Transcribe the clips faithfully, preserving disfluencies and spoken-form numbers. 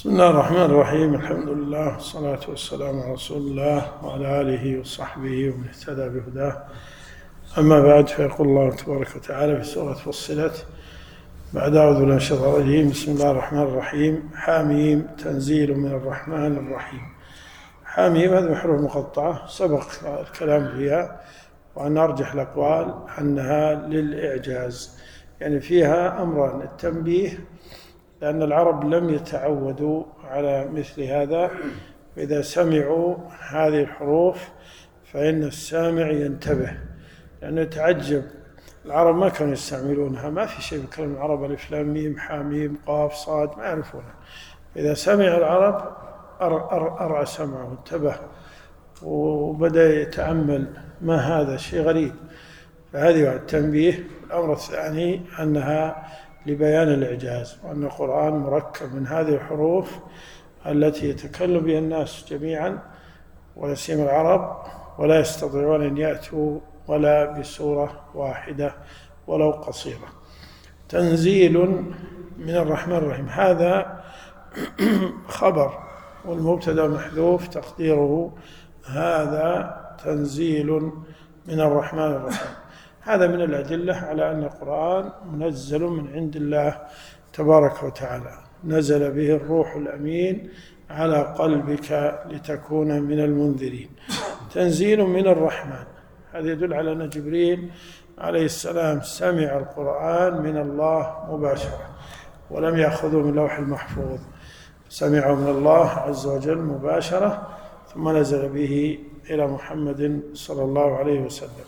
بسم الله الرحمن الرحيم. الحمد لله والصلاة والسلام على رسول الله وعلى آله وصحبه ومن اهتدى بهداه. أما بعد، فيقول الله تبارك وتعالى في سورة فصلت بعد أعوذ بالله من الشيطان الرجيم. بسم الله الرحمن الرحيم. حاميم تنزيل من الرحمن الرحيم. حاميم هذه حروف مقطعة سبق الكلام فيها، وأن أرجح الأقوال أنها للإعجاز، يعني فيها أمران: التنبيه، لأن العرب لم يتعودوا على مثل هذا، فإذا سمعوا هذه الحروف فإن السامع ينتبه، لأنه يتعجب. العرب ما كانوا يستعملونها، ما في شيء بكلام العرب ألف لام ميم حاميم قاف صاد، ما يعرفونها. إذا سمع العرب أرعى سمعه وانتبه وبدأ يتأمل، ما هذا شيء غريب. فهذه التنبيه. الأمر الثاني أنها لبيان الإعجاز، وأن القرآن مركب من هذه الحروف التي يتكلم بها الناس جميعا ولا سيما العرب، ولا يستطيعون أن يأتوا ولا بسورة واحدة ولو قصيرة. تنزيل من الرحمن الرحيم، هذا خبر والمبتدأ محذوف تقديره هذا تنزيل من الرحمن الرحيم. هذا من الأدلة على أن القرآن منزل من عند الله تبارك وتعالى، نزل به الروح الأمين على قلبك لتكون من المنذرين. تنزيل من الرحمن، هذا يدل على أن جبريل عليه السلام سمع القرآن من الله مباشرة، ولم يأخذه من لوح المحفوظ، سمعه من الله عز وجل مباشرة، ثم نزل به إلى محمد صلى الله عليه وسلم.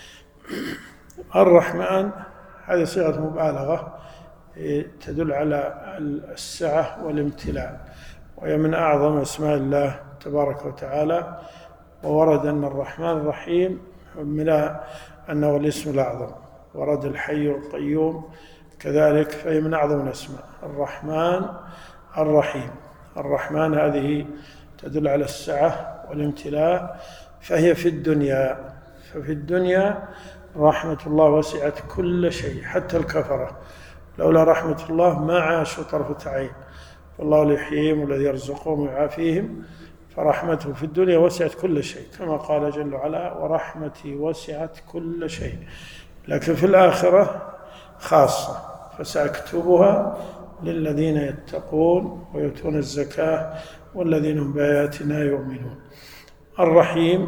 الرحمن هذه صيغة مبالغة تدل على السعة والامتلاء، وهي من أعظم أسماء الله تبارك وتعالى. وورد أن الرحمن الرحيم من أنه الاسم الأعظم، ورد الحي القيوم كذلك، فهي من أعظم الأسماء. الرحمن الرحيم. الرحمن هذه تدل على السعة والامتلاء، فهي في الدنيا. ففي الدنيا رحمة الله وسعت كل شيء حتى الكفرة، لولا رحمة الله ما عاشوا طرفة عين، والله الرحيم والذي يرزقهم ويعافيهم، فرحمته في الدنيا وسعت كل شيء، كما قال جل وعلا: ورحمتي وسعت كل شيء. لكن في الآخرة خاصة، فسأكتبها للذين يتقون ويؤتون الزكاة والذين هم بآياتنا يؤمنون. الرحيم،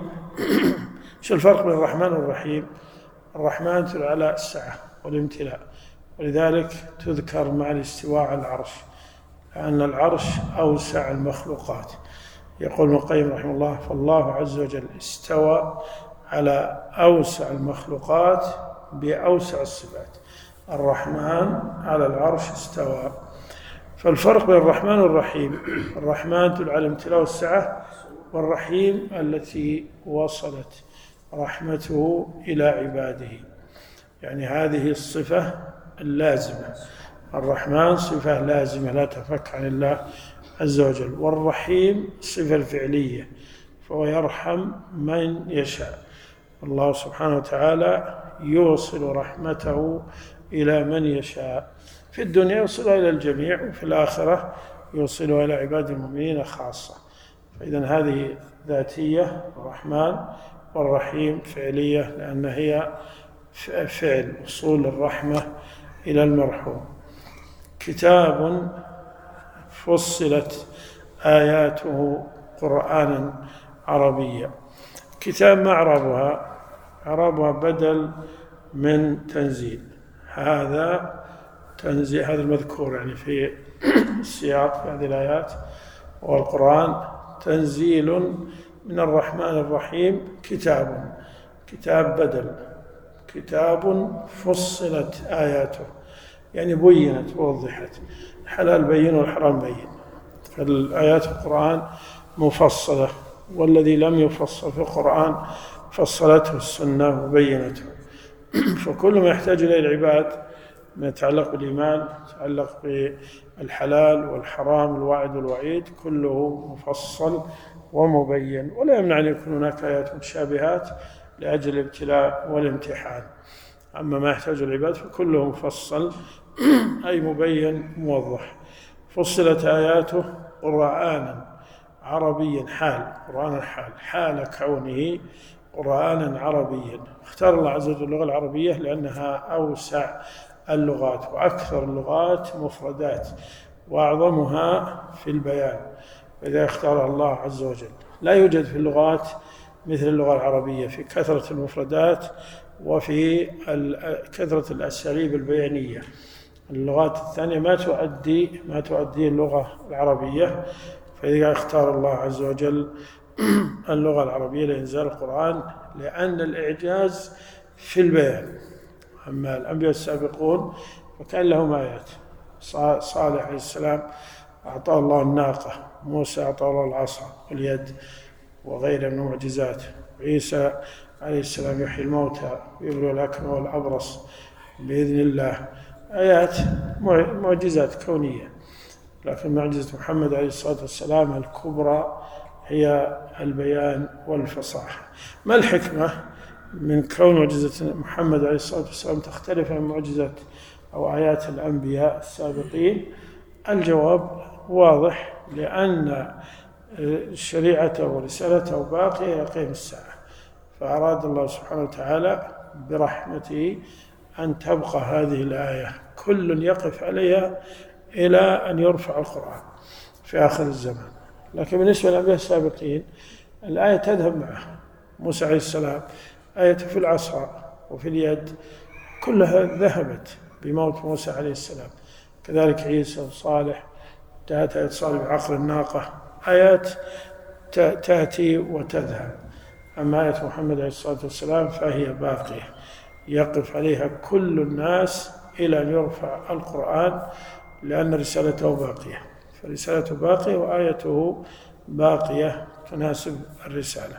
شو الفرق بين الرحمن والرحيم؟ الرحمن تدل على السعة والامتلاء، ولذلك تذكر مع الاستواء على العرش، لأن العرش أوسع المخلوقات. يقول ابن القيم رحمه الله: فالله عز وجل استوى على أوسع المخلوقات بأوسع الصفات. الرحمن على العرش استوى. فالفرق بين الرحمن والرحيم: الرحمن تدل على الامتلاء والسعة، والرحيم التي وصلت رحمته إلى عباده، يعني هذه الصفة اللازمة. الرحمن صفة لازمة لا تفك عن الله عز وجل، والرحيم صفة الفعلية، فهو يرحم من يشاء. الله سبحانه وتعالى يوصل رحمته إلى من يشاء، في الدنيا يوصلها إلى الجميع، وفي الآخرة يوصلها إلى عباد المؤمنين خاصة. فإذن هذه ذاتية الرحمن، والرحيم فعلية، لأن هي فعل وصول الرحمة إلى المرحوم. كتاب فصلت آياته قرآنا عربيا. كتاب ما إعرابها؟ إعرابها بدل من تنزيل. هذا تنزيل، هذا المذكور يعني في السياق في هذه الآيات والقرآن، تنزيل من الرحمن الرحيم. كتاب، كتاب بدل، كتاب فصلت آياته، يعني بينت ووضحت، الحلال بين والحرام بين. فالآيات القرآن مفصلة، والذي لم يفصل في القرآن فصلته السنة وبينته. فكل ما يحتاج إليه العباد ما يتعلق بالإيمان، يتعلق بالحلال والحرام، الوعد والوعيد، كله مفصل ومبين. ولا يمنع أن يكون هناك آيات متشابهات لأجل الابتلاء والامتحان. أما ما يحتاج العباد فكله مفصل أي مبين موضح. فصلت آياته قرآنا عربيا حال قرآن الحال حال كونه قرآنا عربيا. اختار الله عز وجل اللغة العربية لأنها أوسع اللغات وأكثر اللغات مفردات وأعظمها في البيان، إذا اختار الله عز وجل. لا يوجد في اللغات مثل اللغة العربية في كثرة المفردات وفي كثرة الأساليب البيانية. اللغات الثانية ما تؤدي ما تؤدي اللغة العربية، فإذا اختار الله عز وجل اللغة العربية لإنزال القرآن لأن الإعجاز في البيان. أما الأنبياء السابقون فكان لهم آيات. صالح عليه السلام أعطاه الله الناقة، موسى أعطاه الله العصا واليد وغيرها من المعجزات، عيسى عليه السلام يحيي الموتى ويبرئ الأكمه والأبرص بإذن الله، آيات معجزات كونية. لكن معجزة محمد عليه الصلاة والسلام الكبرى هي البيان والفصاحة. ما الحكمة من كون معجزة محمد عليه الصلاة والسلام تختلف عن معجزات أو آيات الأنبياء السابقين؟ الجواب واضح، لأن شريعته ورسالته باقية يقيم الساعة، فأراد الله سبحانه وتعالى برحمته أن تبقى هذه الآية كل يقف عليها إلى أن يرفع القرآن في آخر الزمان. لكن بالنسبة للأنبياء السابقين الآية تذهب معه. موسى عليه السلام آيته في العصا وفي اليد كلها ذهبت بموت موسى عليه السلام، كذلك عيسى وصالح انتهت آية صالح بعقر الناقة. آيات تأتي وتذهب، أما آية محمد عليه الصلاة والسلام فهي باقية يقف عليها كل الناس إلى أن يرفع القرآن، لأن رسالته باقية، فرسالته باقية وآيته باقية تناسب الرسالة.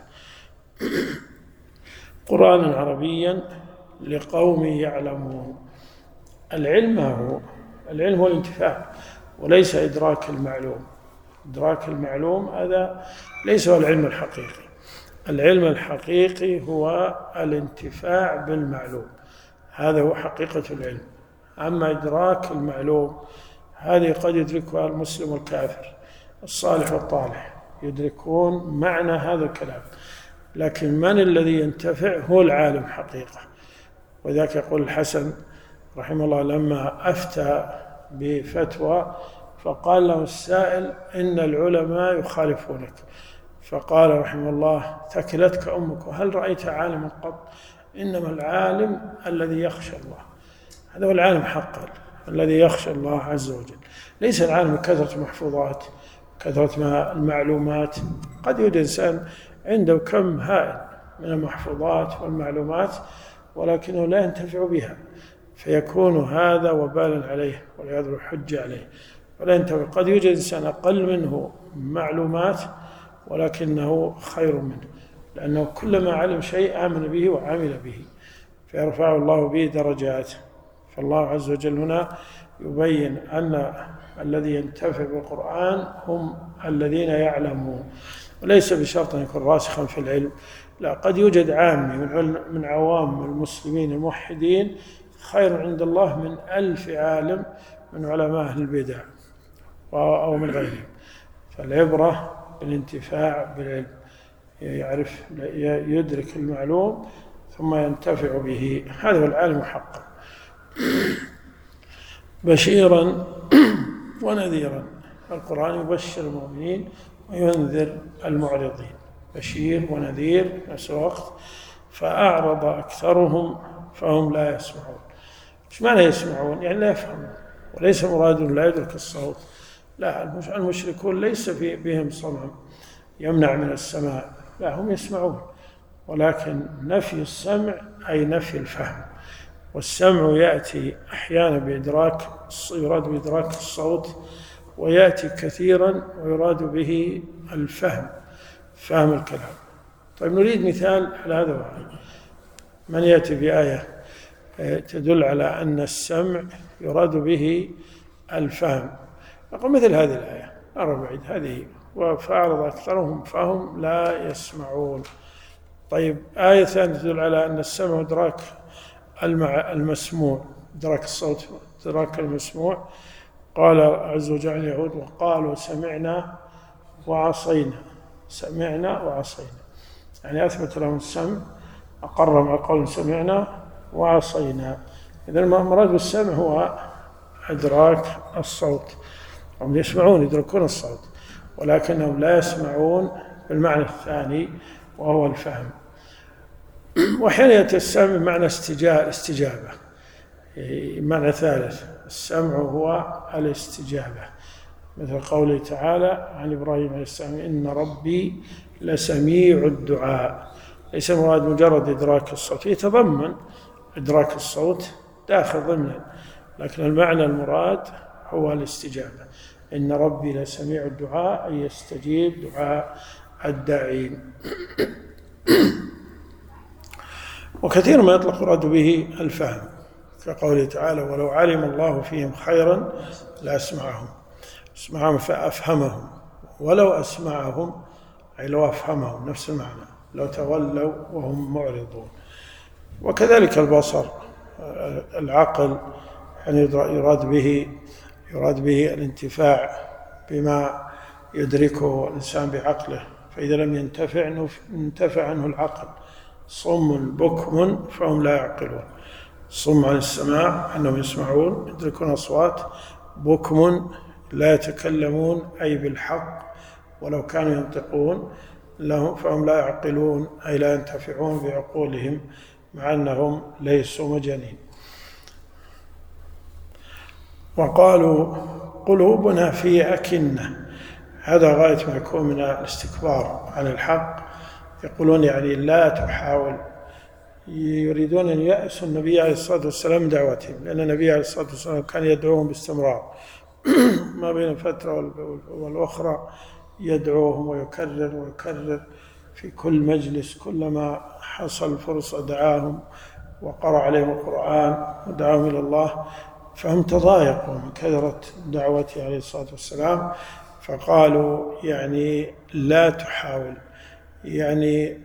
قرآنا عربيا لقوم يعلمون. العلم هو العلم هو الانتفاع وليس إدراك المعلوم. إدراك المعلوم هذا ليس هو العلم الحقيقي. العلم الحقيقي هو الانتفاع بالمعلوم، هذا هو حقيقة العلم. أما إدراك المعلوم هذه قد يدركها المسلم والكافر، الصالح والطالح يدركون معنى هذا الكلام، لكن من الذي ينتفع هو العالم حقيقة. وذاك يقول الحسن رحمه الله لما أفتى بفتوى فقال له السائل إن العلماء يخالفونك، فقال رحمه الله ثكلتك أمك وهل رأيت عالما قط؟ إنما العالم الذي يخشى الله، هذا هو العالم حقا الذي يخشى الله عز وجل. ليس العالم كثرة محفوظات كثرة المعلومات. قد يوجد إنسان عنده كم هائل من المحفوظات والمعلومات ولكنه لا ينتفع بها، فيكون هذا وبالا عليه والعياذ بالله حجة عليه ولا ينتفع. قد يوجد إنسان أقل منه معلومات ولكنه خير منه، لأنه كلما علم شيء آمن به وعمل به فيرفع الله به درجات. فالله عز وجل هنا يبين أن الذي ينتفع بالقرآن هم الذين يعلمون، وليس بشرط أن يكون راسخا في العلم، لا، قد يوجد عامي من عوام المسلمين الموحدين خير عند الله من ألف عالم من علماء أهل البدع أو من غيرهم. فالعبرة بالانتفاع بالعلم، يعرف يدرك المعلوم ثم ينتفع به، هذا هو العالم حقا. بشيرا ونذيرا، القرآن يبشر المؤمنين وينذر المعرضين، بشير ونذير نفس الوقت. فأعرض أكثرهم فهم لا يسمعون. إيش معنى يسمعون؟ يعني لا يفهمون، وليس مراد لا يدرك الصوت، لا، المشركون ليس في بهم صمم يمنع من السماع، لا، هم يسمعون، ولكن نفي السمع أي نفي الفهم. والسمع يأتي أحيانا بإدراك، يراد بإدراك الصوت، ويأتي كثيرا ويراد به الفهم، فهم الكلام. طيب نريد مثال على هذا الوعي. من يأتي بآية تدل على أن السمع يراد به الفهم، نقول مثل هذه الآية أربعين هذه، فأعرض أكثرهم فهم لا يسمعون. طيب آية ثانية تدل على أن السمع إدراك المسموع، إدراك الصوت إدراك المسموع، قال عز وجل اليهود وقالوا سمعنا وعصينا، سمعنا وعصينا، يعني أثبت لهم السمع، أقر مع قول سمعنا وعصينا. إذا المراد بالسمع هو إدراك الصوت، هم يسمعون يدركون الصوت ولكنهم لا يسمعون بالمعنى الثاني وهو الفهم. وأحيانا يأتي السمع بمعنى استجابة، معنى ثالث، السمع هو الاستجابة، مثل قوله تعالى عن إبراهيم عليه السلام إن ربي لسميع الدعاء. ليس مراد مجرد إدراك الصوت، يتضمن إدراك الصوت داخل ضمنه، لكن المعنى المراد هو الاستجابة. إن ربي لسميع الدعاء، أي يستجيب دعاء الداعين. وكثير ما يطلق يراد به الفهم، كقوله تعالى ولو علم الله فيهم خيرا لأسمعهم، اسمعهم فأفهمهم، ولو أسمعهم أي لو أفهمهم، نفس المعنى، لو تولوا وهم معرضون. وكذلك البصر، العقل يعني يراد به يراد به الانتفاع بما يدركه الإنسان بعقله، فإذا لم ينتفع انتفع عنه العقل. صم بكم فهم لا يعقلون، صم عن السماع أنهم يسمعون يدركون أصوات، بكم لا يتكلمون أي بالحق ولو كانوا ينطقون لهم، فهم لا يعقلون أي لا ينتفعون بعقولهم مع أنهم ليسوا مجانين. وقالوا قلوبنا في أكنة، هذا غاية ما يكون من الاستكبار عن الحق، يقولون يعني لا تحاول، يريدون أن يأسوا النبي عليه الصلاة والسلام من دعوتهم، لأن النبي عليه الصلاة والسلام كان يدعوهم باستمرار ما بين فترة والأخرى، يدعوهم ويكرر ويكرر في كل مجلس، كلما حصل فرصة دعاهم وقرأ عليهم القرآن ودعاهم إلى الله، فهم تضايقوا من كثرة دعوته عليه الصلاة والسلام، فقالوا يعني لا تحاول، يعني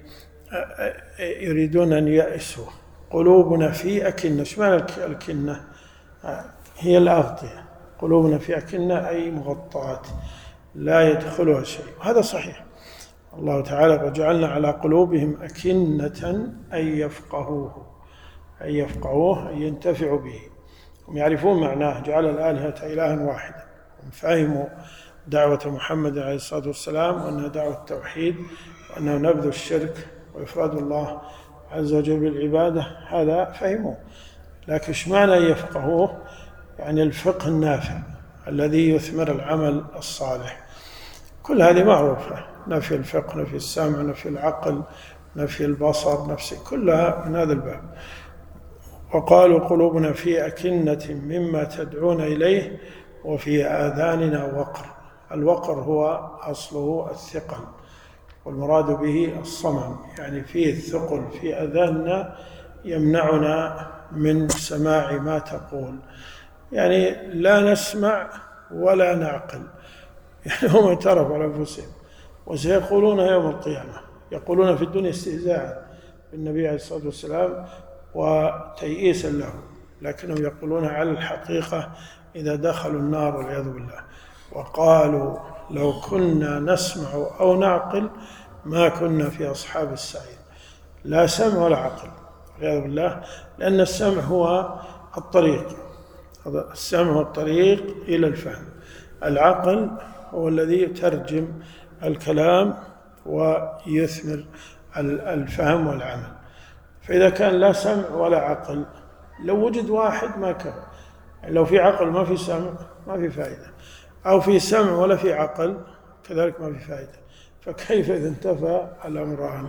يريدون أن يأسوا. قلوبنا في أكنة، ايش معنى الكنة؟ هي الأغطية، قلوبنا في أكنة أي مغطاة لا يدخلها شيء، وهذا صحيح. الله تعالى وجعلنا على قلوبهم أكنة أن يفقهوه، أن يفقهوه أن ينتفعوا به، هم يعرفون معناه، جعل الآلهة إلها واحدا، هم فهموا دعوة محمد عليه الصلاة والسلام وأنها دعوة التوحيد، وأنه نبذ الشرك وإفراد الله عز وجل بالعبادة، هذا فهموه. لكن ايش معنى يفقهوه؟ يعني الفقه النافع الذي يثمر العمل الصالح. كل هذه معروفة، نفي الفقه، نفي السمع، نفي العقل، نفي البصر، نفي كلها من هذا الباب. وقالوا قلوبنا في أكنة مما تدعون إليه وفي آذاننا وقر. الوقر هو أصله الثقل، والمراد به الصمم، يعني فيه الثقل في آذاننا يمنعنا من سماع ما تقول، يعني لا نسمع ولا نعقل، يعني هم اعترفوا على أنفسهم. وسيقولون يوم القيامة، يقولون في الدنيا استهزاء بالنبي عليه الصلاة والسلام وتيئيسا له، لكنهم يقولون على الحقيقة إذا دخلوا النار والعياذ بالله. وقالوا لو كنا نسمع أو نعقل ما كنا في أصحاب السعير. لا سمع ولا عقل والعياذ بالله، لأن السمع هو الطريق، السمع هو الطريق إلى الفهم، العقل هو الذي يترجم الكلام ويثمر الفهم والعمل. فإذا كان لا سمع ولا عقل، لو وجد واحد ما كان، لو في عقل ما في سمع ما في فائدة، أو في سمع ولا في عقل كذلك ما في فائدة، فكيف إذا انتفى الأمران؟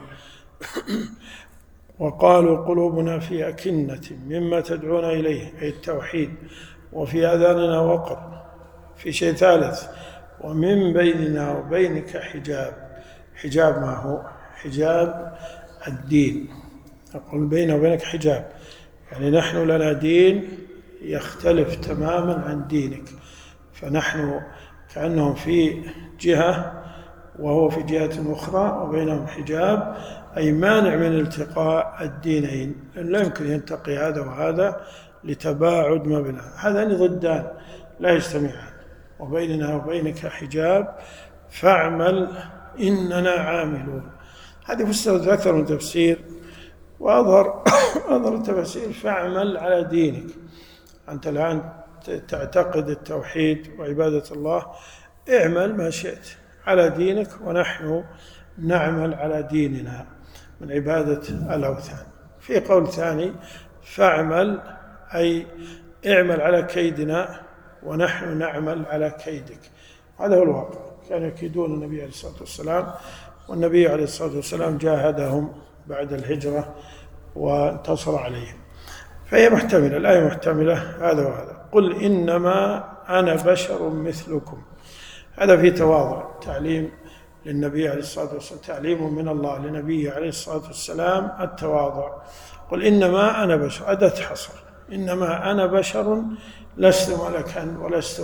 وقالوا قلوبنا في أكنة مما تدعون إليه أي التوحيد، وفي آذاننا وقر، في شيء ثالث، ومن بيننا وبينك حجاب. حجاب ما هو؟ حجاب الدين، أقول بيننا وبينك حجاب، يعني نحن لنا دين يختلف تماما عن دينك، فنحن كأنهم في جهة وهو في جهة أخرى، وبينهم حجاب أي مانع من التقاء الدينين، لأن لا يمكن ينتقي هذا وهذا لتباعد ما بينهم، هذان ضدان لا يجتمعان. وبيننا وبينك حجاب فاعمل إننا عاملون. هذه فسرت أكثر من تفسير، وأظهر أظهر التفسير فاعمل على دينك. أنت الآن تعتقد التوحيد وعبادة الله، اعمل ما شئت على دينك ونحن نعمل على ديننا من عبادة الأوثان. في قول ثاني فاعمل أي اعمل على كيدنا ونحن نعمل على كيدك. هذا هو الواقع، كانوا يكيدون النبي عليه الصلاة والسلام، والنبي عليه الصلاة والسلام جاهدهم بعد الهجرة وانتصر عليهم. فهي محتملة، الآية محتملة هذا وهذا. قل إنما أنا بشر مثلكم، هذا في تواضع، تعليم للنبي عليه الصلاة والسلام، تعليم من الله لنبيه عليه الصلاة والسلام التواضع. قل إنما أنا بشر، أداة حصر، إنما أنا بشر، لست ملكا ولست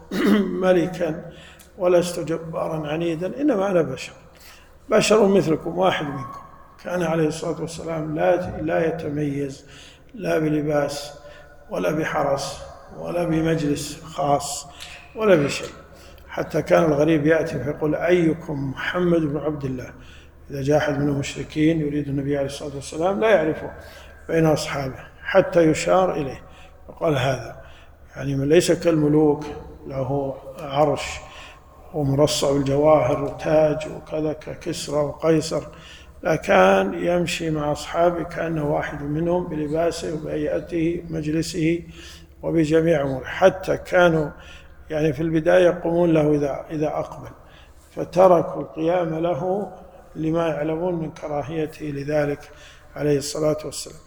ملكا ولست جبارا عنيدا، إنما أنا بشر بشر مثلكم، واحد منكم. كان عليه الصلاة والسلام لا لا يتميز لا بلباس ولا بحرس ولا بمجلس خاص ولا بشيء، حتى كان الغريب يأتي فيقول أيكم محمد بن عبد الله، إذا جاء أحد من المشركين يريد النبي عليه الصلاة والسلام لا يعرفه بين أصحابه حتى يشار إليه وقال هذا، يعني من ليس كالملوك له عرش ومرصع بالجواهر وتاج وكذا ككسرى وقيصر، لا، كان يمشي مع أصحابه كأنه واحد منهم بلباسه وبهيئته مجلسه وبجميع أموره، حتى كانوا يعني في البداية يقومون له إذا إذا أقبل، فتركوا القيام له لما يعلمون من كراهيته لذلك عليه الصلاة والسلام.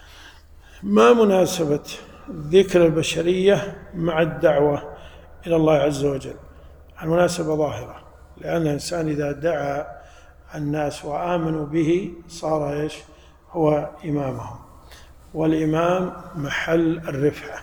ما مناسبة ذكر البشرية مع الدعوة إلى الله عز وجل؟ المناسبة ظاهرة، لأن الإنسان إذا دعا الناس وآمنوا به صار إيش؟ هو إمامهم، والإمام محل الرفعة،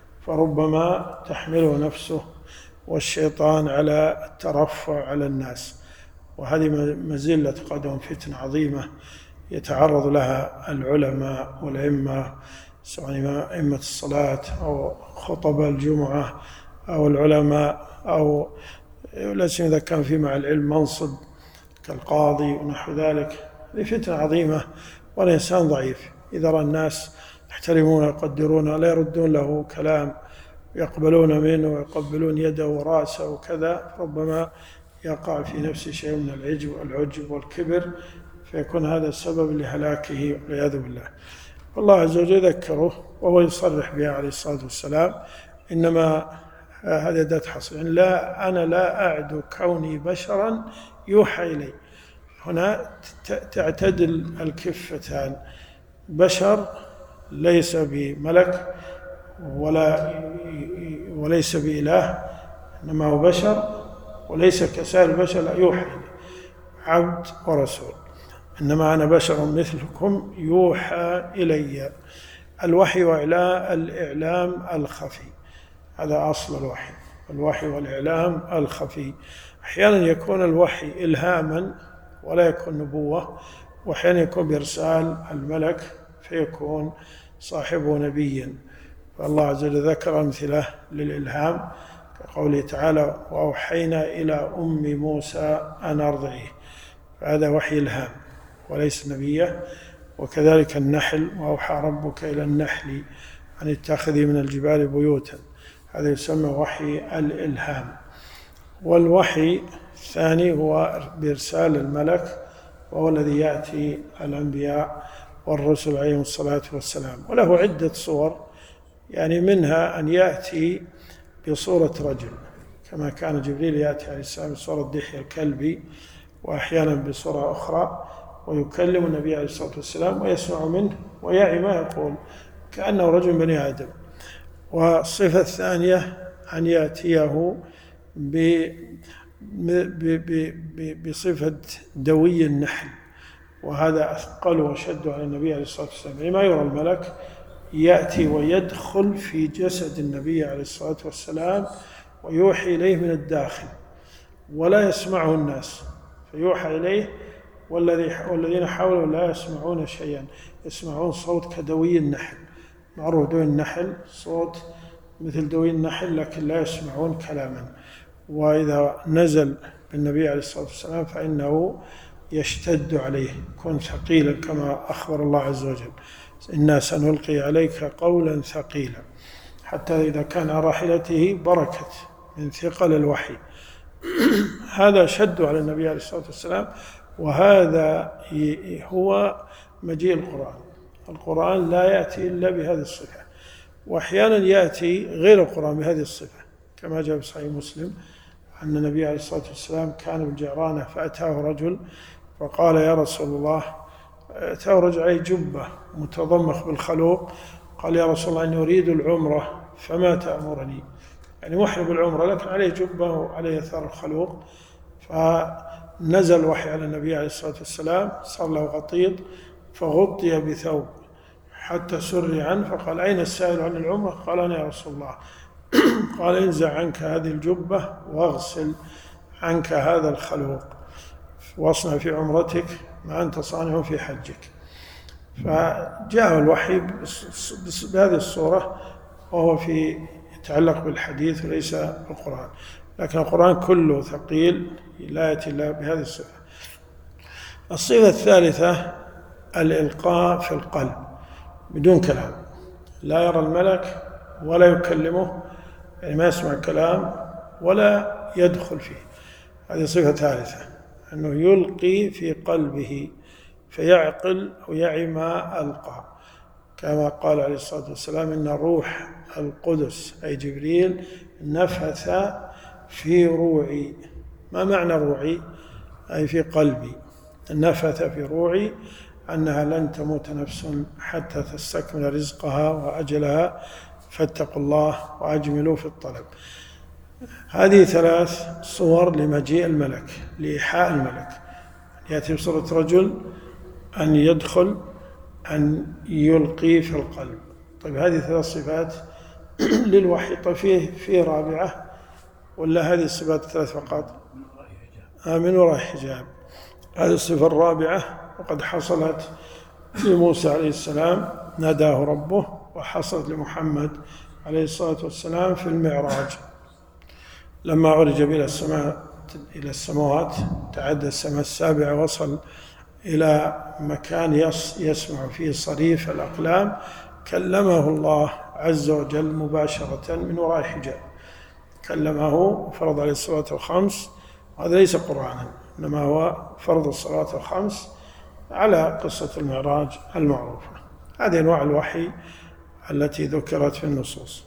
فربما تحمله نفسه والشيطان على الترفع على الناس، وهذه مزلة قدم فتنة عظيمة يتعرض لها العلماء والأئمة، سواء أئمة الصلاة أو خطب الجمعة أو العلماء، أو لا سيما إذا كان في مع العلم منصب كالقاضي ونحو ذلك. هذه فتنة عظيمة، والإنسان ضعيف إذا رأى الناس يحترمونه ويقدرونه لا يردون له كلام يقبلون منه ويقبلون يده ورأسه وكذا، ربما يقع في نفسه شيء من العجب والعجب والكبر، فيكون هذا السبب لهلاكه والعياذ بالله. والله عز وجل ذكره وهو يصرح بها عليه الصلاة والسلام، إنما هذا أداة حصر، يعني لا أنا لا أعد كوني بشرا يوحى إلي. هنا تعتدل الكفتان، بشر ليس بملك ولا وليس بإله، إنما هو بشر وليس كسائر البشر لا يوحى إلي، عبد ورسول. إنما أنا بشر مثلكم يوحى إلي. الوحي وإعلاء الإعلام الخفي، هذا أصل الوحي، الوحي والإعلام الخفي. أحيانا يكون الوحي إلهاما ولا يكون نبوة، وأحيانا يكون بإرسال الملك فيكون صاحبه نبيا. فالله عز وجل ذكر أمثلة للإلهام كقوله تعالى وأوحينا إلى أم موسى أن أرضعيه، فهذا وحي إلهام وليس نبية. وكذلك النحل وأوحى ربك إلى النحل أن اتخذي من الجبال بيوتا، هذا يسمى وحي الإلهام. والوحي الثاني هو بإرسال الملك، وهو الذي يأتي الأنبياء والرسل عليهم الصلاة والسلام، وله عدة صور، يعني منها أن يأتي بصورة رجل كما كان جبريل يأتي عليه السلام بصورة دحية الكلبي، وأحيانا بصورة أخرى، ويكلم النبي عليه الصلاة والسلام ويسمع منه ويعي ما يقول كأنه رجل بني آدم. والصفة الثانية أن يأتيه بصفة دوي النحل، وهذا أثقل وشد على النبي عليه الصلاة والسلام. لما يرى الملك يأتي ويدخل في جسد النبي عليه الصلاة والسلام ويوحي إليه من الداخل ولا يسمعه الناس، فيوحى إليه والذين حوله لا يسمعون شيئا، يسمعون صوت كدوي النحل. معروف دوي النحل صوت مثل دوي النحل، لكن لا يسمعون كلاما. وإذا نزل بالنبي عليه الصلاة والسلام فإنه يشتد عليه، يكون ثقيلا كما أخبر الله عز وجل: إنا سنلقي عليك قولا ثقيلا، حتى إذا كان على راحلته بركت من ثقل الوحي. هذا شد على النبي عليه الصلاة والسلام، وهذا هو مجيء القرآن. القرآن لا يأتي إلا بهذه الصفة، وأحيانا يأتي غير القرآن بهذه الصفة، كما جاء في صحيح مسلم أن النبي عليه الصلاة والسلام كان بالجعرانة فأتاه رجل فقال: يا رسول الله، أتاه رجل عليه جبة متضمخ بالخلوق، قال: يا رسول الله، إني أريد العمرة فما تأمرني؟ يعني محرم بالعمرة لكن عليه جبة وعليه أثار الخلوق. فنزل وحي على النبي عليه الصلاة والسلام، صار له غطيط فغطي بثوب حتى سري عنه، فقال: أين السائل عن العمرة؟ قال: أنا يا رسول الله. قال: انزع عنك هذه الجبة واغسل عنك هذا الخلوق، واصنع في عمرتك ما أنت صانع في حجك. فجاء الوحي بهذه الصورة، وهو في يتعلق بالحديث وليس بالقرآن، لكن القرآن كله ثقيل لا يأتي إلا بهذه الصفة. الصفة الثالثة الإلقاء في القلب بدون كلام، لا يرى الملك ولا يكلمه، يعني ما يسمع الكلام ولا يدخل فيه. هذه صفة ثالثة، أنه يلقي في قلبه فيعقل أو يعي ما ألقى، كما قال عليه الصلاة والسلام: إن روح القدس أي جبريل نفث في روعي. ما معنى روعي؟ أي في قلبي. نفث في روعي أنها لن تموت نفس حتى تستكمل رزقها وأجلها، فاتقوا الله وأجملوا في الطلب. هذه ثلاث صور لمجيء الملك، لإيحاء الملك: يأتي بصورة رجل، أن يدخل، أن يلقي في القلب. طيب هذه ثلاث صفات للوحي. طيب فيه في رابعة ولا هذه الصفات الثلاث فقط؟ من وراء حجاب. هذه الصفة الرابعة وقد حصلت لموسى عليه السلام، ناداه ربه، وحصلت لمحمد عليه الصلاة والسلام في المعراج لما عرج إلى السماء إلى السماوات، تعدى السماء السابعة، وصل إلى مكان يسمع فيه صريف الأقلام، كلمه الله عز وجل مباشرة من وراء حجاب، كلمه وفرض عليه الصلاة الخمس. هذا ليس قرآنا، إنما هو فرض الصلاة الخمس على قصة المعراج المعروفة. هذه أنواع الوحي التي ذكرت في النصوص.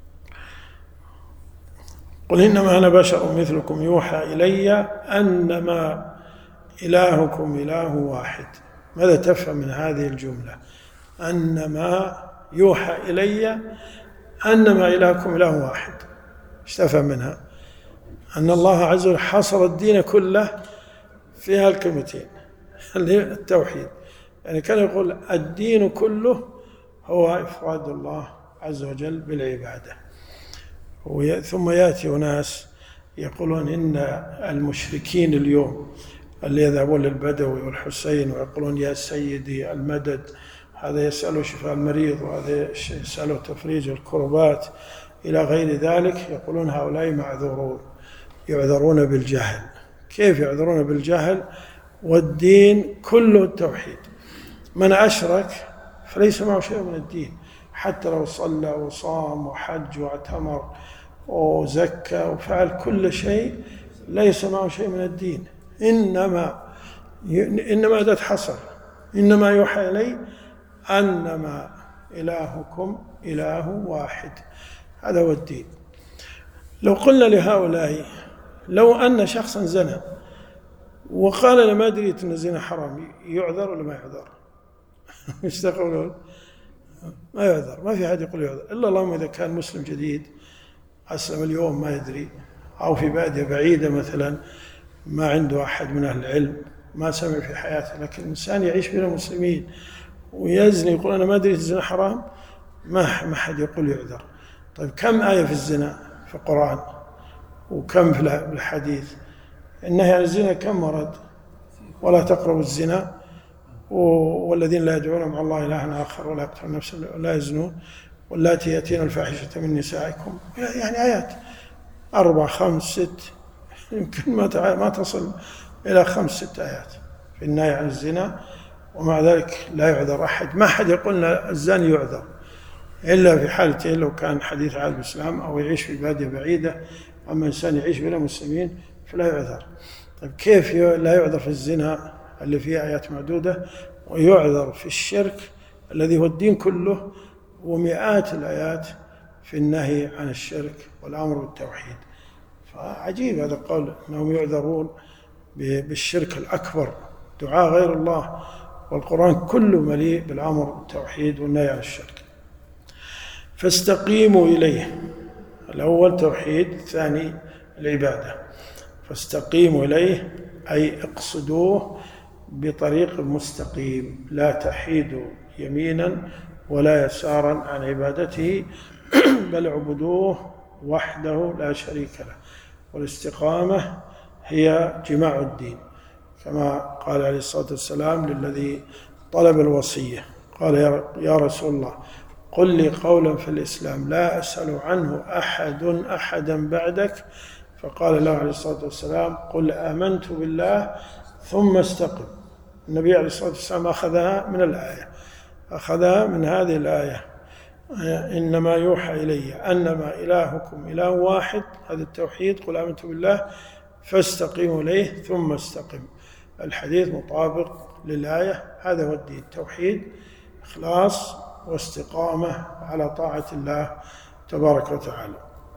قل إنما أنا بشر مثلكم يوحى إلي أنما إلهكم إله واحد. ماذا تفهم من هذه الجملة؟ أنما يوحى إلي أنما إلهكم إله واحد. ايش تفهم منها؟ أن الله عز وجل حصر الدين كله في هالكلمتين، التوحيد. يعني كان يقول الدين كله هو إفراد الله عز وجل بالعبادة. ثم يأتي ناس يقولون إن المشركين اليوم اللي يذهبون للبدوي والحسين ويقولون يا سيدي المدد، هذا يسأله شفاء المريض، وهذا يسأله تفريج الكربات إلى غير ذلك، يقولون هؤلاء معذورون، يعذرون بالجهل. كيف يعذرون بالجهل والدين كله التوحيد؟ من أشرك فليس معه شيء من الدين، حتى لو صلى وصام وحج واعتمر وزكى وفعل كل شيء ليس معه شيء من الدين. إنما إنما أداة حصر، إنما يوحى إلي أنما إلهكم إله واحد، هذا هو الدين. لو قلنا لهؤلاء لو أن شخصا زنى وقال أنا ما أدري أن الزنا حرام، يعذر ولا ما يعذر؟ ايش تقولون؟ ما يعذر، ما في أحد يقول يعذر، إلا اللهم إذا كان مسلم جديد أسلم اليوم ما يدري، أو في بادية بعيدة مثلا ما عنده أحد من أهل العلم ما سمع في حياته. لكن الإنسان يعيش بين المسلمين ويزني يقول أنا ما أدري الزنا حرام، ما ما حد يقول يعذر. طيب كم آية في الزنا في القرآن وكم في الحديث؟ النهي عن الزنا كم ورد؟ ولا تقربوا الزنا، والذين لا يدعون مع الله إلها آخر ولا يقتلون نفسا ولا يزنون واللاتي يأتين الفاحشة من نسائكم، يعني آيات. أربع خمس ست، يمكن ما ما تصل إلى خمس ست آيات في النهي عن الزنا، ومع ذلك لا يعذر أحد. ما أحد يقول أن الزاني يعذر إلا في حالته لو كان حديث عهد بالإسلام أو يعيش في بادية بعيدة. أما إنسان يعيش بلا مسلمين فلا يعذر. طيب كيف لا يعذر في الزنا اللي فيه آيات معدودة، ويعذر في الشرك الذي هو الدين كله ومئات الآيات في النهي عن الشرك والأمر بالتوحيد؟ فعجيب هذا القول أنهم يعذرون بالشرك الأكبر، دعاء غير الله، والقرآن كله مليء بالأمر بالتوحيد والنهي عن الشرك. فاستقيموا إليه، الأول توحيد، الثاني العبادة. فاستقيموا إليه أي اقصدوه بطريق مستقيم، لا تحيدوا يمينا ولا يسارا عن عبادته، بل اعبدوه وحده لا شريك له. والاستقامة هي جماع الدين، كما قال عليه الصلاة والسلام للذي طلب الوصية، قال يا رسول الله قل لي قولا في الإسلام لا أسأل عنه أحد أحدا بعدك، فقال له عليه الصلاة والسلام قل آمنت بالله ثم استقم. النبي عليه الصلاة والسلام أخذها من الآية، أخذها من هذه الآية، إنما يوحى إلي أنما إلهكم إله واحد، هذا التوحيد، قل آمنت بالله فاستقيموا إليه ثم استقم. الحديث مطابق للآية، هذا هو الدين، توحيد، إخلاص، واستقامة على طاعة الله تبارك وتعالى.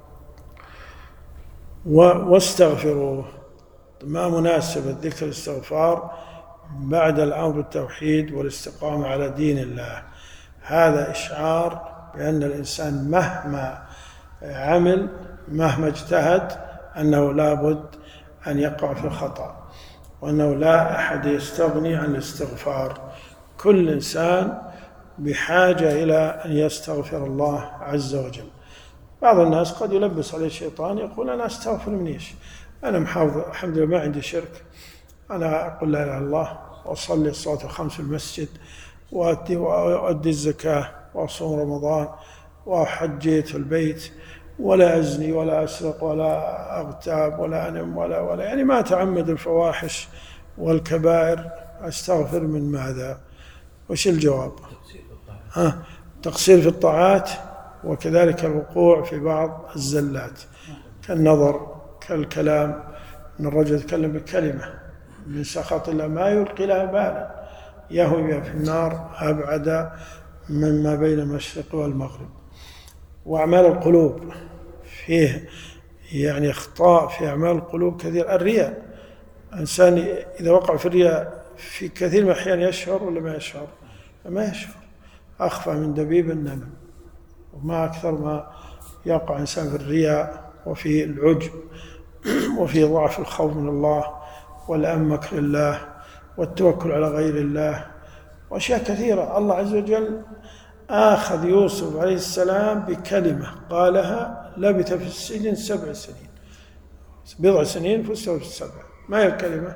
واستغفروه، ما مناسبة ذكر الاستغفار بعد الأمر بالتوحيد والاستقامة على دين الله؟ هذا إشعار بأن الإنسان مهما عمل مهما اجتهد أنه لا بد أن يقع في الخطأ، وأنه لا أحد يستغني عن الاستغفار. كل إنسان بحاجة إلى أن يستغفر الله عز وجل. بعض الناس قد يلبس عليه الشيطان، يقول أنا أستغفر من إيش؟ أنا محافظ الحمد لله، ما عندي شرك، أنا أقول لا إله إلا الله وأصلي الصلاة الخمس في المسجد وأدي, وأدي الزكاة وأصوم رمضان وحجيت البيت، ولا أزني ولا أسرق ولا أغتاب ولا أنم ولا ولا يعني ما أتعمد الفواحش والكبائر. أستغفر من ماذا؟ وش الجواب؟ ها، تقصير في الطاعات، وكذلك الوقوع في بعض الزلات كالنظر، كالكلام، أن الرجل يتكلم بكلمة من سخط الله ما يلقي لها بالا، يهوي في النار أبعد مما بين المشرق والمغرب. وأعمال القلوب فيه يعني اخطاء في أعمال القلوب كثير. الرياء، إنسان إذا وقع في الرياء في كثير من الأحيان يشعر ولا ما يشعر؟ ما يشعر، أخفى من دبيب النمل. وما أكثر ما يقع إنسان في الرياء وفي العجب وفي ضعف الخوف من الله والأمن مكر الله والتوكل على غير الله وأشياء كثيرة. الله عز وجل آخذ يوسف عليه السلام بكلمة قالها لبث في السجن سبع سنين، بضع سنين فاستوى في السبع. ما هي الكلمة؟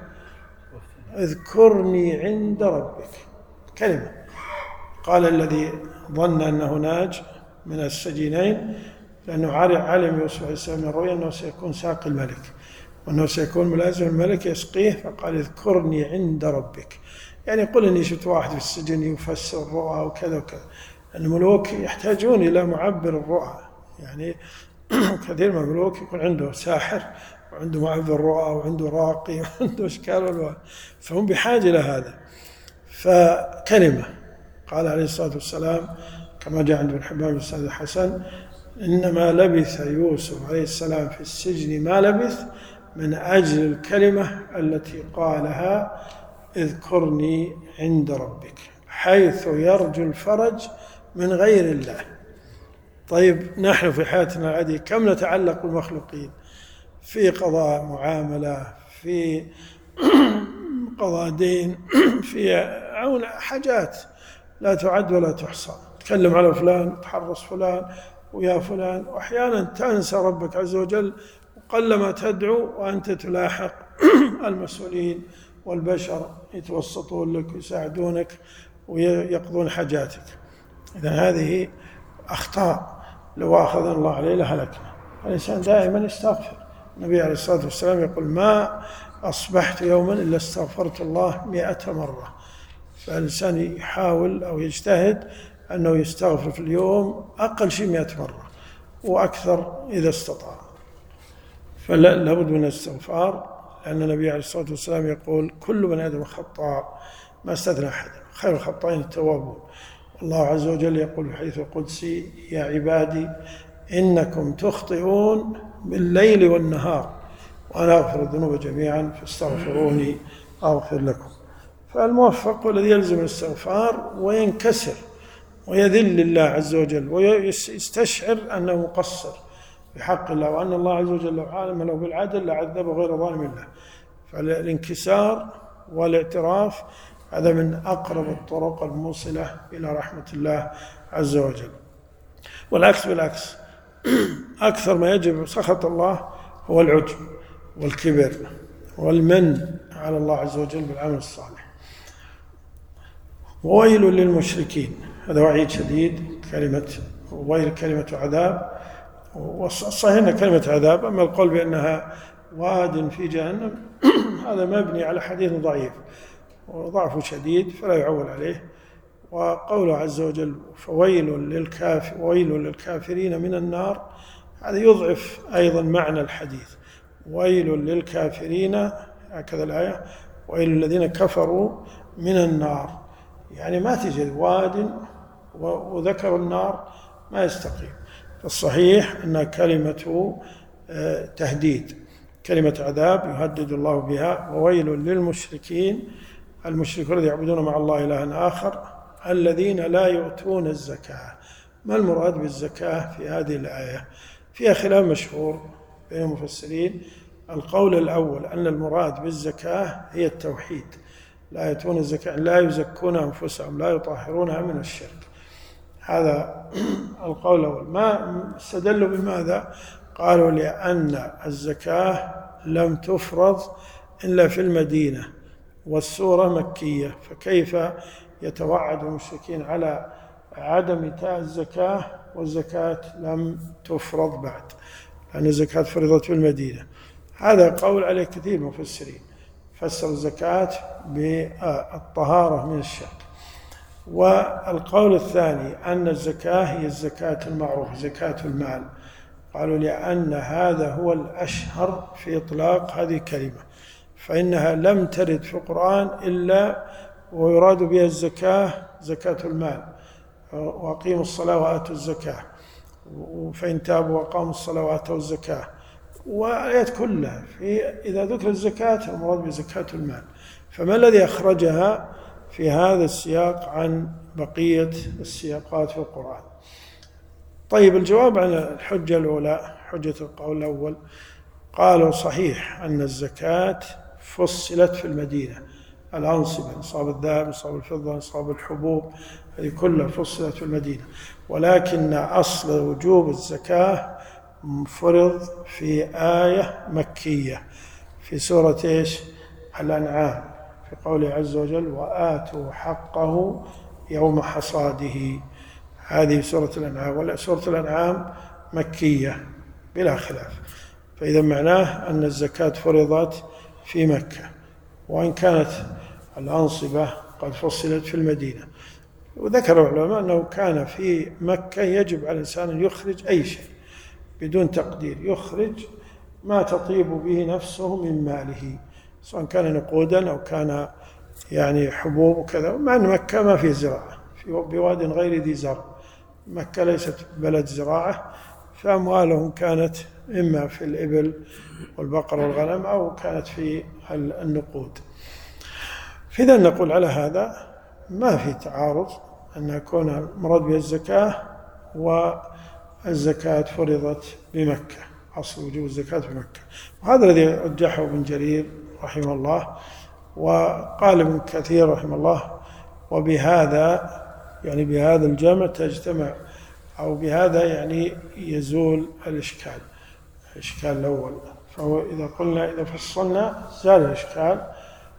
اذكرني عند ربك، كلمة. قال الذي ظن أنه ناج من السجينين، لأنه علم يوسف عليه السلام من الرؤيا أنه سيكون ساقي الملك وأنه سيكون ملازم الملك يسقيه، فقال اذكرني عند ربك، يعني قل إني شفت واحد في السجن يفسر الرؤى وكذا وكذا. الملوك يحتاجون إلى معبر الرؤى، يعني كثير من الملوك يكون عنده ساحر وعنده معبر الرؤى وعنده راقي وعنده أشكال والوان، فهم بحاجة إلى هذا. فكلمة قال عليه الصلاة والسلام كما جاء عند ابن حبان بالسند الحسن إنما لبث يوسف عليه السلام في السجن ما لبث من أجل الكلمة التي قالها اذكرني عند ربك، حيث يرجو الفرج من غير الله. طيب نحن في حياتنا العادية كم نتعلق بالمخلوقين في قضاء معاملة، في قضاء دين، في عون حاجات لا تعد ولا تحصى. تكلم على فلان، تحرص فلان ويا فلان، وأحيانا تنسى ربك عز وجل، وقلما تدعو وأنت تلاحق المسؤولين والبشر يتوسطون لك ويساعدونك ويقضون حاجاتك. إذن هذه أخطاء لو أخذ الله عليه لهلكنا. الإنسان دائما يستغفر. النبي عليه الصلاة والسلام يقول ما أصبحت يوما إلا استغفرت الله مئة مرة. فالإنسان يحاول أو يجتهد أنه يستغفر في اليوم أقل شيء مئة مرة وأكثر إذا استطاع. فلا بد من الاستغفار، لأن النبي عليه الصلاة والسلام يقول كل بني آدم خطاء ما استثنى أحد، خير الخطائين التوابون. الله عز وجل يقول في الحديث القدسي يا عبادي إنكم تخطئون بالليل والنهار وأنا أغفر الذنوب جميعا فاستغفروني أغفر لكم. فالموفق هو الذي يلزم الاستغفار وينكسر ويذل لله عز وجل ويستشعر أنه مقصر بحق الله، وأن الله عز وجل لو عالم له بالعدل لعذبه غير ظالم له. فالانكسار والاعتراف هذا من أقرب الطرق الموصلة إلى رحمة الله عز وجل. والعكس بالعكس، أكثر ما يجب سخط الله هو العجب والكبر والمن على الله عز وجل بالعمل الصالح. وويل للمشركين، هذا وعيد شديد. كلمة ويل كلمة عذاب، والصحيح أنها كلمة عذاب، أما القول بأنها واد في جهنم هذا مبني على حديث ضعيف وضعفه شديد فلا يعول عليه. وقوله عز وجل فويل للكافر ويل للكافرين من النار، هذا يضعف أيضا معنى الحديث. ويل للكافرين هكذا الآية، ويل الذين كفروا من النار، يعني ما تجد واد وذكر النار ما يستقيم. فالصحيح أنها كلمة تهديد، كلمة عذاب يهدد الله بها. وويل للمشركين، المشركون الذين يعبدون مع الله إلها آخر الذين لا يؤتون الزكاة. ما المراد بالزكاة في هذه الآية؟ فيها خلاف مشهور بين المفسرين. القول الأول أن المراد بالزكاة هي التوحيد، لا يؤتون الزكاة لا يزكون أنفسهم لا يطهرونها من الشرك، هذا القول الأول. ما استدلوا بماذا؟ قالوا لأن الزكاة لم تفرض إلا في المدينة والسورة مكية، فكيف يتوعد المشركين على عدم إيتاء الزكاة والزكاة لم تفرض بعد، لأن الزكاة فرضت في المدينة. هذا قول عليه كثير من المفسرين، فسر الزكاة بالطهارة من الشرك. والقول الثاني أن الزكاة هي الزكاة المعروفة زكاة المال، قالوا لأن هذا هو الأشهر في إطلاق هذه الكلمة، فإنها لم ترد في القرآن إلا ويراد بها الزكاة زكاة المال، وأقيموا الصلاة وآتوا الزكاة، فإن تابوا وأقاموا الصلاة وآتوا الزكاة، وآيات كلها في إذا ذكر الزكاة المراد بزكاة المال. فما الذي أخرجها في هذا السياق عن بقية السياقات في القرآن؟ طيب، الجواب عن الحجة الأولى، حجة القول الأول، قالوا صحيح أن الزكاة فصلت في المدينة، الأنصبة نصاب الذهب نصاب الفضة نصاب الحبوب هذه كلها فصلت في المدينة، ولكن أصل وجوب الزكاة فرض في آية مكية في سورة إيش؟ الأنعام، في قوله عز وجل وآتوا حقه يوم حصاده. هذه سورة الأنعام، ولا سورة الأنعام مكية بلا خلاف، فإذا معناه أن الزكاة فرضت في مكة، وإن كانت الأنصبة قد فصلت في المدينة. وذكر العلماء أنه كان في مكة يجب على الإنسان أن يخرج أي شيء بدون تقدير، يخرج ما تطيب به نفسه من ماله، سواء كان نقودا أو كان يعني حبوب وكذا، مع أن مكة ما في زراعة، في بواد غير ذي زرع، مكة ليست بلد زراعة، فأموالهم كانت إما في الإبل والبقر والغنم أو كانت في النقود. فإذا نقول على هذا ما في تعارض أن يكون المراد بها الزكاة والزكاة فرضت بمكة، أصل وجوب الزكاة بمكة. وهذا الذي رجحه ابن جرير رحمه الله، وقال ابن كثير رحمه الله وبهذا يعني بهذا الجمع تجتمع، أو بهذا يعني يزول الإشكال الإشكال الأول. فهو إذا قلنا إذا فصلنا زال الإشكال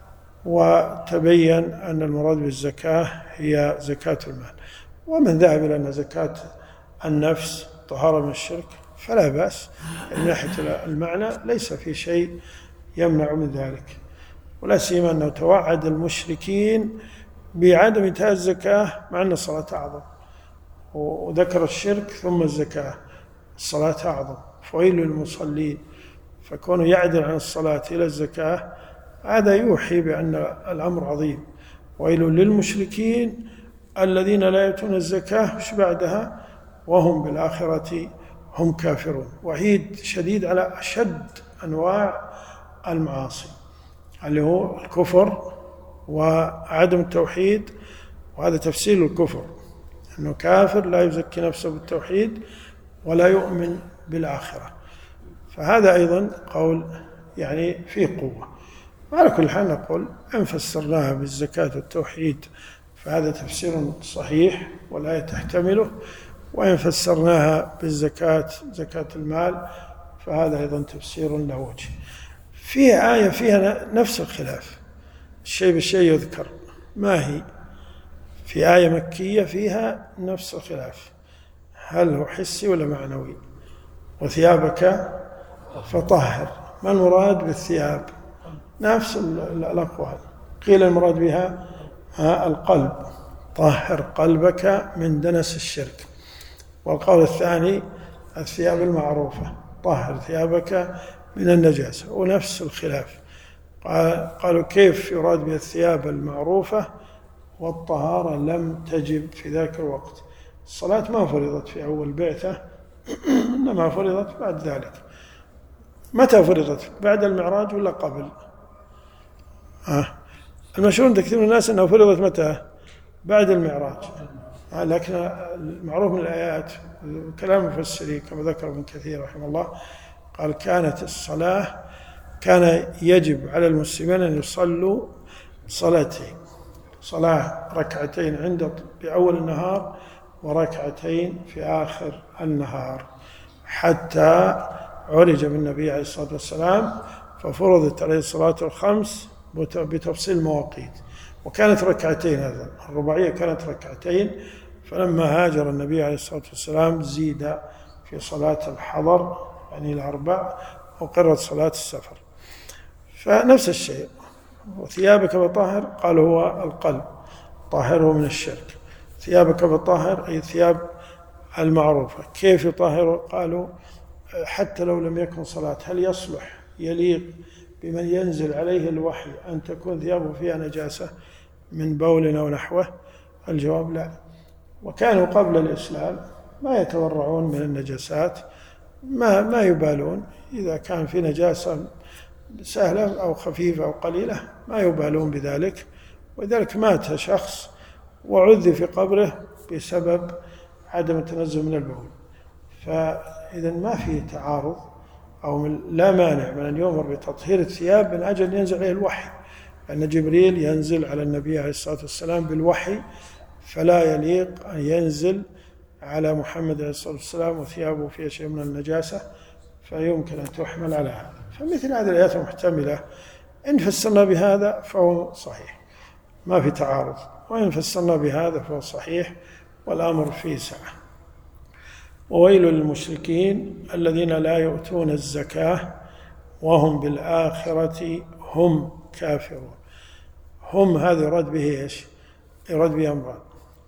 وتبين أن المراد بالزكاة هي زكاة المال. ومن ذهب إلى أن زكاة النفس طهارة من الشرك فلا بأس من ناحية المعنى، ليس في شيء يمنع من ذلك. ولا سيما أنه توعد المشركين بعدم إيتاء الزكاة مع أن الصلاة أعظم، وذكر الشرك ثم الزكاة، الصلاة أعظم، فويل للمصلين. فكونه يعدل عن الصلاة إلى الزكاة هذا يوحي بأن الأمر عظيم. ويل للمشركين الذين لا يؤتون الزكاة وش بعدها وهم بالآخرة هم كافرون. وعيد شديد على أشد أنواع المعاصي اللي هو الكفر وعدم التوحيد. وهذا تفسير الكفر، أنه كافر لا يزكي نفسه بالتوحيد ولا يؤمن بالآخرة. فهذا أيضا قول يعني فيه قوة. وعلى كل حال نقول إن فسرناها بالزكاة والتوحيد فهذا تفسير صحيح والآية تحتمله، وإن فسرناها بالزكاة زكاة المال فهذا أيضا تفسير له وجه. فيها آية فيها نفس الخلاف، الشيء بالشيء يذكر. ما هي؟ في آية مكية فيها نفس الخلاف، هل هو حسي ولا معنوي؟ وثيابك فطهر، ما المراد بالثياب؟ نفس الأقوال. قيل المراد بها القلب، طهر قلبك من دنس الشرك. والقول الثاني الثياب المعروفة، طهر ثيابك من النجاسة. ونفس الخلاف، قالوا كيف يراد بها الثياب المعروفة والطهارة لم تجب في ذاك الوقت؟ الصلاة ما فرضت في أول بعثة إنما فرضت بعد ذلك. متى فرضت؟ بعد المعراج ولا قبل؟ آه. المشهور عند كثير من الناس أنه فرضت متى؟ بعد المعراج. آه. لكن المعروف من الآيات كلام المفسرين كما ذكر ابن كثير رحمه الله، قال كانت الصلاة كان يجب على المسلمين أن يصلوا صلاتين، صلاة ركعتين عند بأول النهار وركعتين في آخر النهار، حتى عرج بالنبي عليه الصلاة والسلام ففرضت عليه الصلاة الخمس بتفصيل مواقيت. وكانت ركعتين، هذا الرباعية كانت ركعتين. فلما هاجر النبي عليه الصلاة والسلام زيد في صلاة الحضر يعني الأربع، وقرت صلاة السفر. فنفس الشيء. وثيابك بطهر قال هو القلب، طهره من الشرك. ثيابك بطهر أي ثياب المعروفة. كيف يطهر؟ قالوا حتى لو لم يكن صلاة، هل يصلح يليق بمن ينزل عليه الوحي أن تكون ثيابه فيها نجاسة من بول أو نحوه؟ الجواب لا. وكانوا قبل الإسلام ما يتورعون من النجاسات، ما ما يبالون إذا كان في نجاسة سهلة أو خفيفة أو قليلة، ما يبالون بذلك. ولذلك مات شخص وعذ في قبره بسبب عدم التنزه من البول. فإذا ما في تعارض أو لا مانع من أن يؤمر بتطهير الثياب من أجل ينزل عليه الوحي، لأن جبريل ينزل على النبي عليه الصلاة والسلام بالوحي، فلا يليق أن ينزل على محمد عليه الصلاة والسلام وثيابه فيها شيء من النجاسة، فيمكن أن تحمل على هذا. فمثل هذه الآيات محتملة، إن فسرنا بهذا فهو صحيح ما في تعارض، وإن فسرنا بهذا فهو صحيح والأمر فيه سعة. وويل للمشركين الذين لا يؤتون الزكاة وهم بالآخرة هم كافرون. هم هذا يراد به إيش؟ يراد به أمران،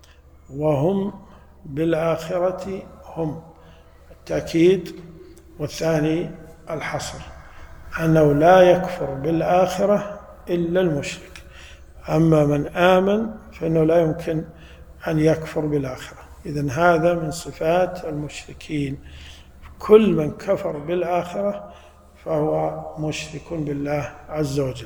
وهم بالآخرة هم التأكيد، والثاني الحصر، أنه لا يكفر بالآخرة إلا المشرك، أما من آمن فإنه لا يمكن أن يكفر بالآخرة. إذن هذا من صفات المشركين، كل من كفر بالآخرة فهو مشرك بالله عز وجل.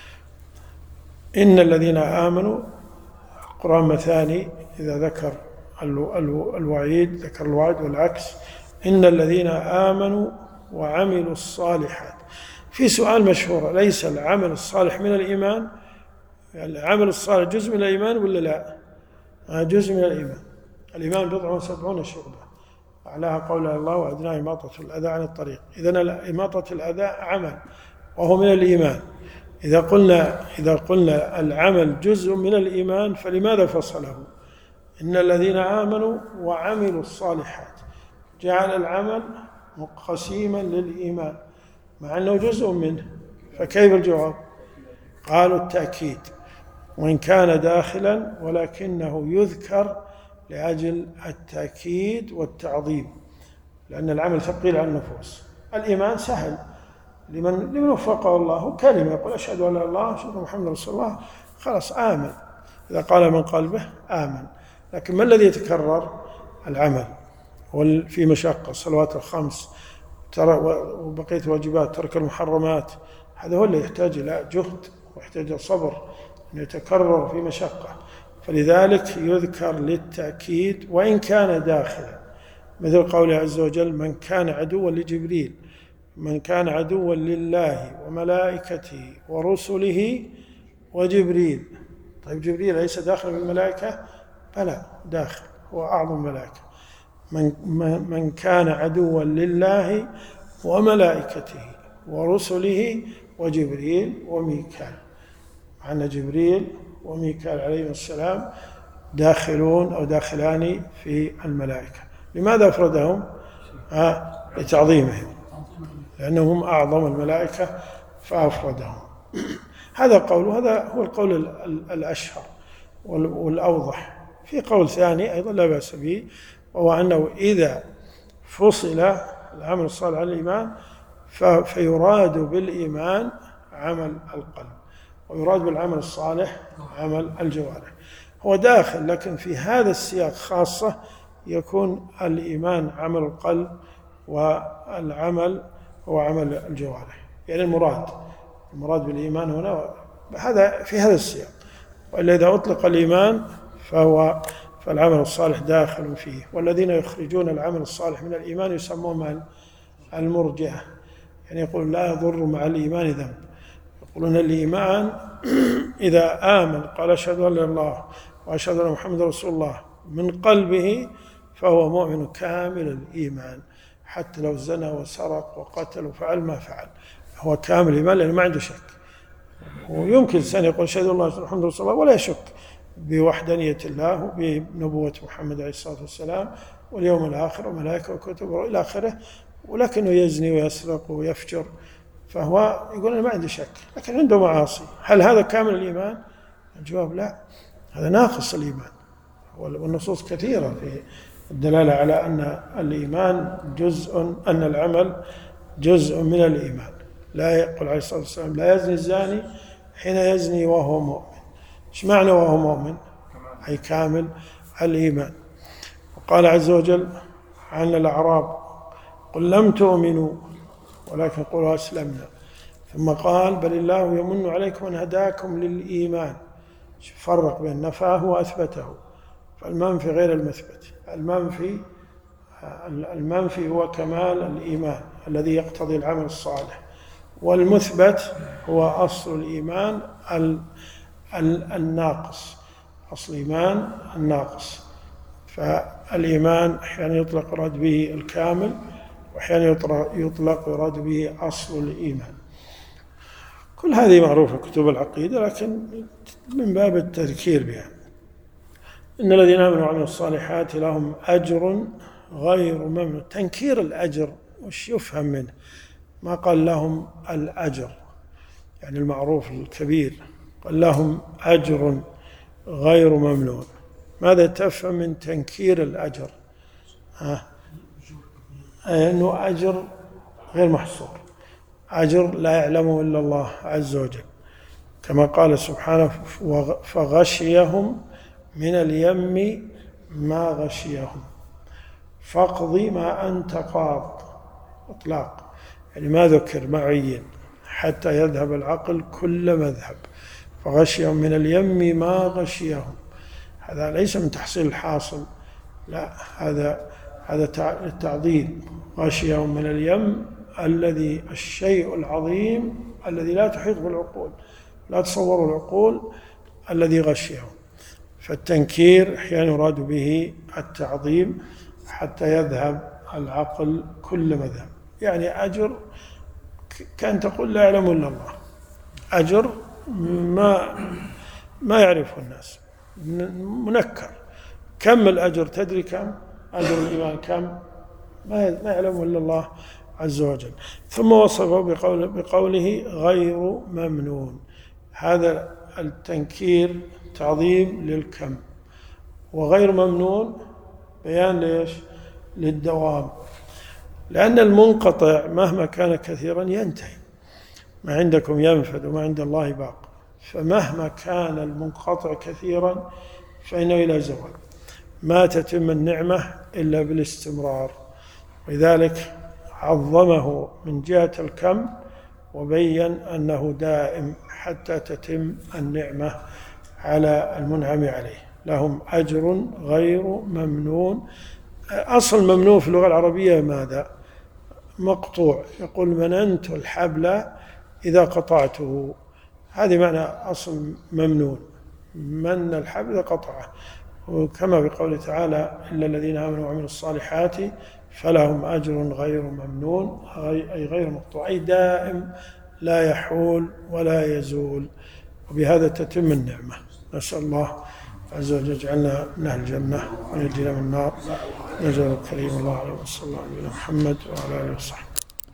إن الذين آمنوا، القرآن مثاني إذا ذكر الوعيد ذكر الوعد والعكس. إن الذين آمنوا وعملوا الصالحات. في سؤال مشهور، ليس العمل الصالح من الإيمان؟ العمل الصالح جزء من الإيمان ولا لا؟ جزء من الإيمان. الإيمان بضع وسبعون شعبة، أعلاها قول الله وأدناها إماطة الأذى عن الطريق. إذن إماطة الأذى عمل وهو من الإيمان. إذا قلنا إذا قلنا العمل جزء من الإيمان فلماذا فصله؟ إن الذين آمنوا وعملوا الصالحات، جعل العمل قسيما للإيمان مع أنه جزء منه، فكيف الجواب؟ قالوا التأكيد، وإن كان داخلا ولكنه يذكر لأجل التأكيد والتعظيم، لأن العمل ثقيل على النفوس. الإيمان سهل لمن لمن وفقه الله، كلمة يقول أشهد أن لا إله إلا الله أشهد أن محمدا رسول الله، خلاص آمن، إذا قال من قلبه آمن. لكن ما الذي يتكرر؟ العمل، وفي مشقة الصلوات الخمس وبقية الواجبات، ترك المحرمات، هذا هو اللي يحتاج إلى جهد ويحتاج إلى صبر، أن يتكرر في مشقة، فلذلك يذكر للتأكيد وإن كان داخلا، مثل قوله عز وجل من كان عدوا لجبريل، من كان عدوا لله وملائكته ورسله وجبريل. طيب جبريل ليس داخل بالملائكة؟ بلى داخل، هو أعظم ملائكة. من, من كان عدوا لله وملائكته ورسله وجبريل وميكال، مع أن جبريل وميكال عليهم السلام داخلون أو داخلان في الملائكة. لماذا أفردهم؟ آه لتعظيمهم، لأنهم أعظم الملائكة فأفردهم. هذا قول، وهذا هو القول الأشهر والأوضح. في قول ثاني أيضا لا بأس به، وهو أنه إذا فصل العمل الصالح عن الإيمان فيراد بالإيمان عمل القلب، ويراد بالعمل الصالح عمل الجوارح. هو داخل، لكن في هذا السياق خاصة يكون الإيمان عمل القلب والعمل هو عمل الجوارح. يعني المراد المراد بالإيمان هنا هذا في هذا السياق، وإلا إذا أطلق الإيمان فهو فالعمل الصالح داخل فيه. والذين يخرجون العمل الصالح من الإيمان يسمون المرجئة، يعني يقول لا يضر مع الإيمان ذنب. يقولون الإيمان إذا آمن قال أشهد أن لا إله إلا الله وأشهد أن محمدا رسول الله من قلبه فهو مؤمن كامل الإيمان، حتى لو زنى وسرق وقتل وفعل ما فعل هو كامل الإيمان، لأنه ما عنده شك. ويمكن الإنسان يقول أشهد أن لا إله إلا الله محمد رسول الله ولا يشك بوحدانية الله وبنبوة محمد عليه الصلاة والسلام واليوم الآخر وملائكة وكتب إلى آخره، ولكنه يزني ويسرق ويفجر، فهو يقول أنا ما عندي شك، لكن عنده معاصي. هل هذا كامل الإيمان؟ الجواب لا، هذا ناقص الإيمان. والنصوص كثيرة في الدلالة على أن الإيمان جزء، أن العمل جزء من الإيمان. لا يقول عليه الصلاة والسلام لا يزني الزاني حين يزني وهو مؤمن. ايش معنى وهو مؤمن؟ أي كامل الإيمان. وقال عز وجل عن الأعراب قل لم تؤمنوا ولكن قولوا أسلمنا، ثم قال بل الله يمن عليكم أن هداكم للإيمان. فرق بين نفاه وأثبته، فالمنفي غير المثبت. المنفي المنفي هو كمال الإيمان الذي يقتضي العمل الصالح، والمثبت هو أصل الإيمان الناقص، أصل الإيمان الناقص. فالإيمان أحيانا يطلق يراد به الكامل، وأحيانا يطلق يراد به أصل الإيمان. كل هذه معروفة كتب العقيدة، لكن من باب التذكير بها. إن الذين آمنوا وعملوا الصالحات لهم أجر غير ممنون. تنكير الأجر وش يفهم منه؟ ما قال لهم الأجر يعني المعروف الكبير، قال لهم أجر غير ممنون. ماذا تفهم من تنكير الأجر؟ ها؟ أنه أجر غير محصور، أجر لا يعلمه إلا الله عز وجل، كما قال سبحانه فغشيهم من اليم ما غشيهم فاقض ما أنت قاض. إطلاق، يعني ما ذكر ما عين حتى يذهب العقل كل مذهب. فغشيهم من اليم ما غشيهم، هذا ليس من تحصيل الحاصل، لا، هذا هذا التعظيم. غشيهم من اليم الذي الشيء العظيم الذي لا تحيط بالعقول، لا تصور العقول، الذي غشيهم. فالتنكير أحيانا يراد به التعظيم حتى يذهب العقل كل مذهب. يعني أجر كان تقول لا يعلم إلا الله، أجر ما ما يعرفه الناس، منكر. كم الأجر؟ تدري كم أجر الإيمان؟ كم؟ ما يعلمه إلا الله عز وجل. ثم وصفه بقول بقوله غير ممنون. هذا التنكير تعظيم للكم، وغير ممنون بيان ليش؟ للدوام، لأن المنقطع مهما كان كثيرا ينتهي، ما عندكم ينفد وما عند الله باق، فمهما كان المنقطع كثيرا فإنه إلى زوال، ما تتم النعمة إلا بالاستمرار، ولذلك عظمه من جهة الكم وبين أنه دائم حتى تتم النعمة على المنعم عليه. لهم أجر غير ممنون. أصل ممنون في اللغة العربية ماذا؟ مقطوع، يقول مننت الحبل إذا قطعته، هذه معنى أصل ممنون، من الحبل قطعه، وكما بقوله تعالى إلا الذين آمنوا وعملوا الصالحات فلهم أجر غير ممنون، أي غير مقطوع، أي دائم لا يحول ولا يزول، وبهذا تتم النعمة. نسأل الله عز وجل يجعلنا من أهل الجنة وينجينا من النار. نجعل الكريم الله عليه وصلى الله على محمد وعلى آله وصحبه.